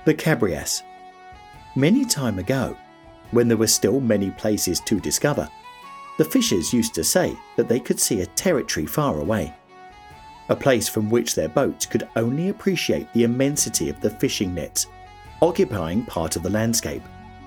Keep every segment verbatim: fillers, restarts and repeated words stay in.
The Cabrias. Many time ago, when there were still many places to discover, the fishers used to say that they could see a territory far away, a place from which their boats could only appreciate the immensity of the fishing nets occupying part of the landscape.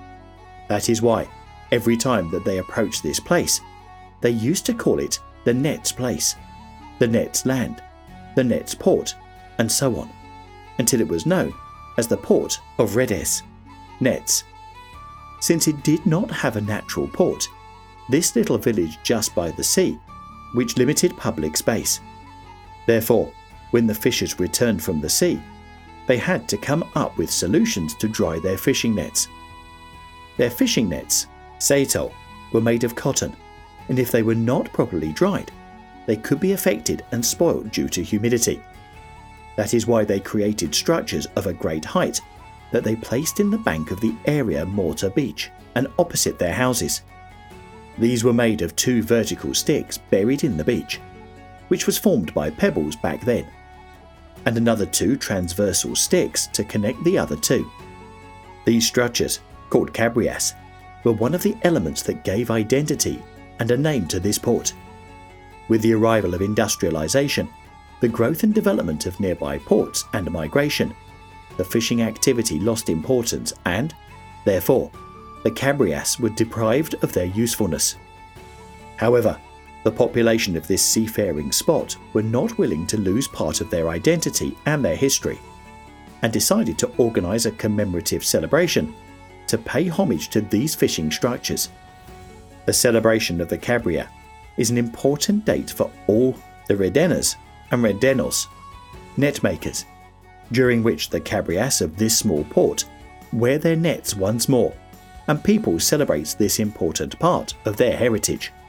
That is why, every time that they approached this place, they used to call it the Nets Place, the Nets Land, the Nets Port, and so on, until it was known as the Port of Redes, Nets. Since it did not have a natural port, this little village just by the sea, which limited public space. Therefore, when the fishers returned from the sea, they had to come up with solutions to dry their fishing nets. Their fishing nets, Saito, were made of cotton, and if they were not properly dried, they could be affected and spoiled due to humidity. That is why they created structures of a great height that they placed in the bank of the area mortar beach and opposite their houses. These were made of two vertical sticks buried in the beach, which was formed by pebbles back then, and another two transversal sticks to connect the other two. These structures, called cabrias, were one of the elements that gave identity and a name to this port. With the arrival of industrialization, the growth and development of nearby ports and migration, the fishing activity lost importance and, therefore, the cabrias were deprived of their usefulness. However, the population of this seafaring spot were not willing to lose part of their identity and their history, and decided to organize a commemorative celebration to pay homage to these fishing structures. The celebration of the Cabria is an important date for all the Redenas and Redenos, net makers, during which the cabrias of this small port wear their nets once more, and people celebrate this important part of their heritage.